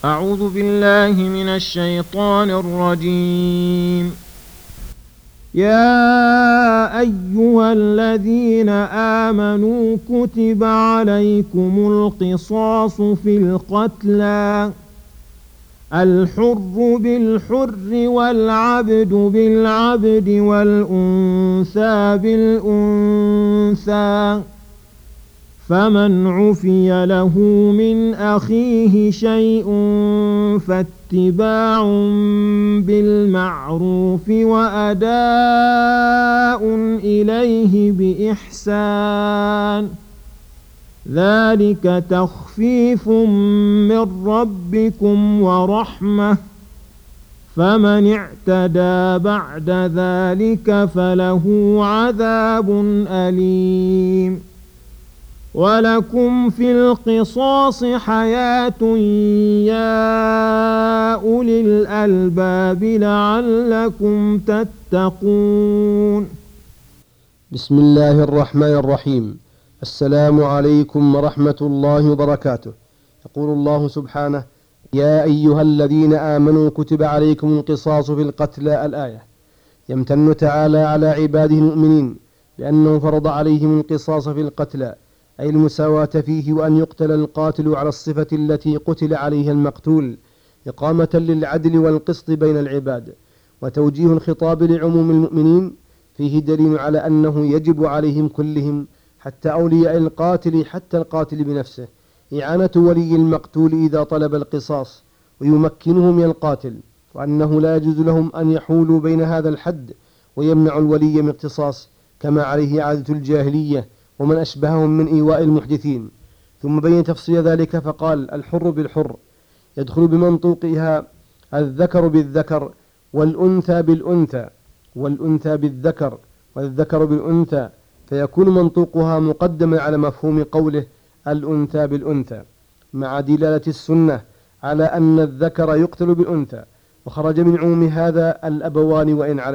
أعوذ بالله من الشيطان الرجيم. يا أيها الذين آمنوا كتب عليكم القصاص في القتلى، الحر بالحر والعبد بالعبد والأنثى بالأنثى، فمن عفي له من أخيه شيء فاتباع بالمعروف وأداء إليه بإحسان، ذلك تخفيف من ربكم ورحمة، فمن اعتدى بعد ذلك فله عذاب أليم. ولكم في القصاص حياة يا أولي الألباب لعلكم تتقون. بسم الله الرحمن الرحيم. السلام عليكم ورحمة الله وبركاته. يقول الله سبحانه: يا أيها الذين آمنوا كتب عليكم القصاص في القتلى. الآية. يمتن تعالى على عباده المؤمنين لأنه فرض عليهم القصاص في القتلى، أي المساواة فيه، وأن يقتل القاتل على الصفة التي قتل عليها المقتول، إقامة للعدل والقسط بين العباد. وتوجيه الخطاب لعموم المؤمنين فيه دليل على أنه يجب عليهم كلهم، حتى أولياء القاتل، حتى القاتل بنفسه، إعانة ولي المقتول إذا طلب القصاص ويمكنه من القاتل، وأنه لا يجوز لهم أن يحولوا بين هذا الحد ويمنع الولي من اقتصاص، كما عليه عادة الجاهلية ومن أشبههم من إيواء المحدثين. ثم بين تفصيل ذلك فقال: الحر بالحر يدخل بمنطوقها الذكر بالذكر والأنثى بالأنثى، والأنثى بالذكر والذكر بالأنثى، فيكون منطوقها مقدما على مفهوم قوله الأنثى بالأنثى، مع دلالة السنة على أن الذكر يقتل بالأنثى. وخرج من عموم هذا الأبوان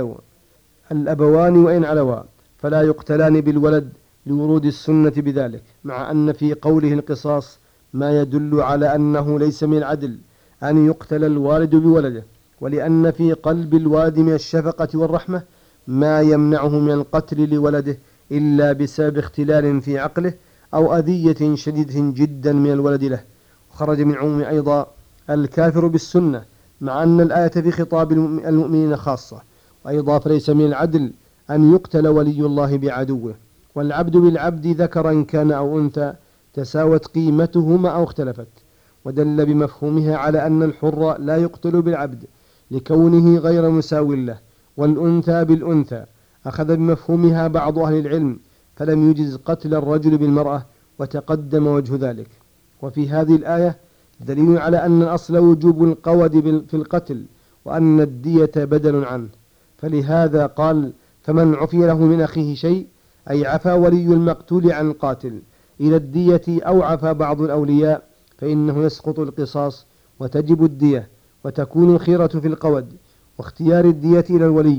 وإن علوا فلا يقتلان بالولد لورود السنة بذلك، مع أن في قوله القصاص ما يدل على أنه ليس من العدل أن يقتل الوالد بولده، ولأن في قلب الوالد من الشفقة والرحمة ما يمنعه من القتل لولده إلا بسبب اختلال في عقله أو أذية شديدة جدا من الولد له. وخرج من عموم أيضا الكافر بالسنة، مع أن الآية في خطاب المؤمنين خاصة. وأيضا فليس من العدل أن يقتل ولي الله بعدوه. والعبد بالعبد ذكرا كان أو أنثى تساوت قيمتهما أو اختلفت، ودل بمفهومها على أن الحر لا يقتل بالعبد لكونه غير مساو له، والأنثى بالأنثى أخذ بمفهومها بعض أهل العلم، فلم يجز قتل الرجل بالمرأة، وتقدم وجه ذلك. وفي هذه الآية دليل على أن الأصل وجوب القود في القتل، وأن الدية بدل عنه، فلهذا قال: فمن عفي له من أخيه شيء، أي عفى ولي المقتول عن القاتل إلى الدية، أو عفى بعض الأولياء، فإنه يسقط القصاص وتجب الدية، وتكون الخيرة في القود واختيار الدية إلى الولي.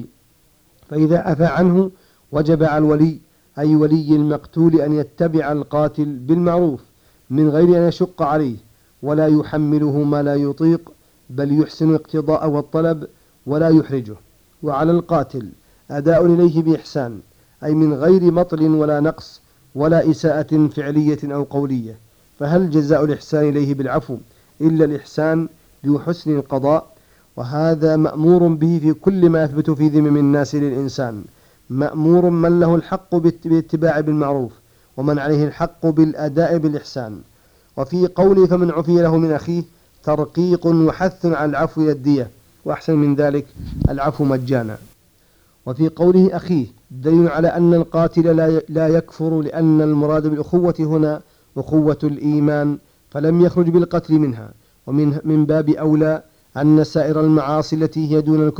فإذا عفى عنه وجب على الولي، أي ولي المقتول، أن يتبع القاتل بالمعروف من غير أن يشق عليه ولا يحمله ما لا يطيق، بل يحسن اقتضاء والطلب ولا يحرجه. وعلى القاتل أداء إليه بإحسان، أي من غير مطل ولا نقص ولا إساءة فعلية أو قولية. فهل جزاء الإحسان إليه بالعفو إلا الإحسان بحسن القضاء؟ وهذا مأمور به في كل ما يثبت في ذمم الناس للإنسان. مأمور من له الحق بالاتباع بالمعروف، ومن عليه الحق بالأداء بالإحسان. وفي قوله فمن عفي له من أخيه ترقيق وحث على العفو إلى الدية، وأحسن من ذلك العفو مجانا. وفي قوله أخيه دليل على أن القاتل لا يكفر، لأن المراد بالأخوة هنا أخوة الإيمان، فلم يخرج بالقتل منها. ومن باب أولى أن سائر المعاصي التي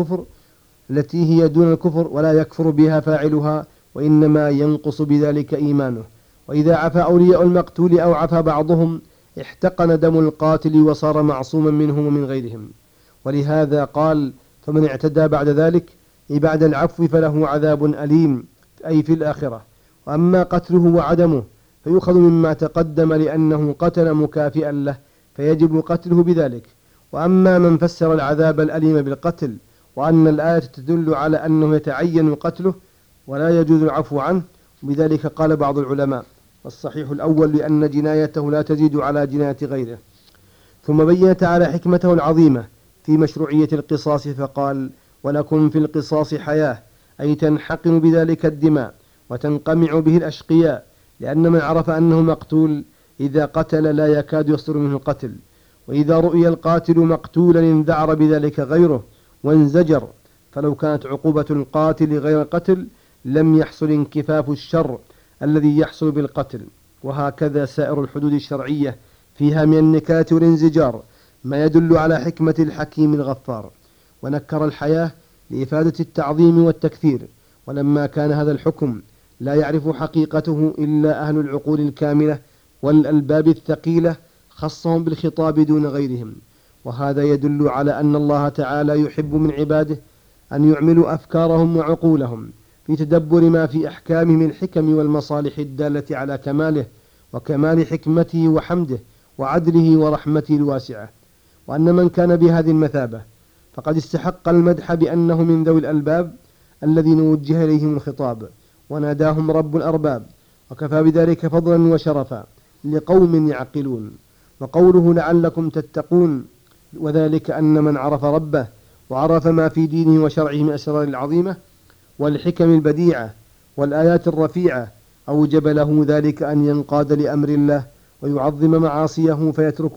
هي دون الكفر ولا يكفر بها فاعلها، وإنما ينقص بذلك إيمانه. وإذا عفى أولياء المقتول أو عفى بعضهم احتقن دم القاتل وصار معصوما منهم ومن غيرهم. ولهذا قال: فمن اعتدى بعد ذلك، بعد العفو، فله عذاب أليم، أي في الآخرة. وأما قتله وعدمه فيؤخذ مما تقدم، لأنه قتل مكافئا له فيجب قتله بذلك. وأما من فسر العذاب الأليم بالقتل وأن الآية تدل على أنه يتعين قتله ولا يجوز العفو عنه، وبذلك قال بعض العلماء: الصحيح الأول لأن جنايته لا تزيد على جناية غيره. ثم بين تعالى حكمته العظيمة في مشروعية القصاص فقال: ولكم في القصاص حياة، أي تنحقن بذلك الدماء وتنقمع به الأشقياء، لأن من عرف أنه مقتول إذا قتل لا يكاد يصدر منه القتل، وإذا رؤي القاتل مقتولا انذعر بذلك غيره وانزجر، فلو كانت عقوبة القاتل غير القتل لم يحصل انكفاف الشر الذي يحصل بالقتل. وهكذا سائر الحدود الشرعية فيها من النكاية والانزجار ما يدل على حكمة الحكيم الغفار. ونكر الحياة لإفادة التعظيم والتكثير، ولما كان هذا الحكم لا يعرف حقيقته إلا أهل العقول الكاملة والألباب الثقيلة خصهم بالخطاب دون غيرهم. وهذا يدل على أن الله تعالى يحب من عباده أن يعملوا أفكارهم وعقولهم في تدبر ما في أحكامه من الحكم والمصالح الدالة على كماله وكمال حكمته وحمده وعدله ورحمته الواسعة. وأن من كان بهذه المثابة فقد استحق المدح بأنه من ذوي الألباب الذين وجه إليهم الخطاب وناداهم رب الأرباب، وكفى بذلك فضلا وشرفا لقوم يعقلون. وقوله لعلكم تتقون، وذلك أن من عرف ربه وعرف ما في دينه وشرعه من الأسرار العظيمة والحكم البديعة والآيات الرفيعة أوجب له ذلك أن ينقاد لأمر الله ويعظم معاصيه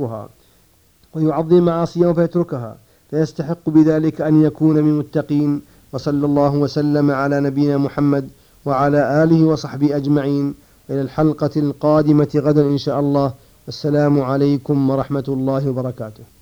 فيتركها فيستحق بذلك أن يكون من المتقين. وصلى الله وسلم على نبينا محمد وعلى آله وصحبه أجمعين. إلى الحلقة القادمة غدا إن شاء الله. السلام عليكم ورحمة الله وبركاته.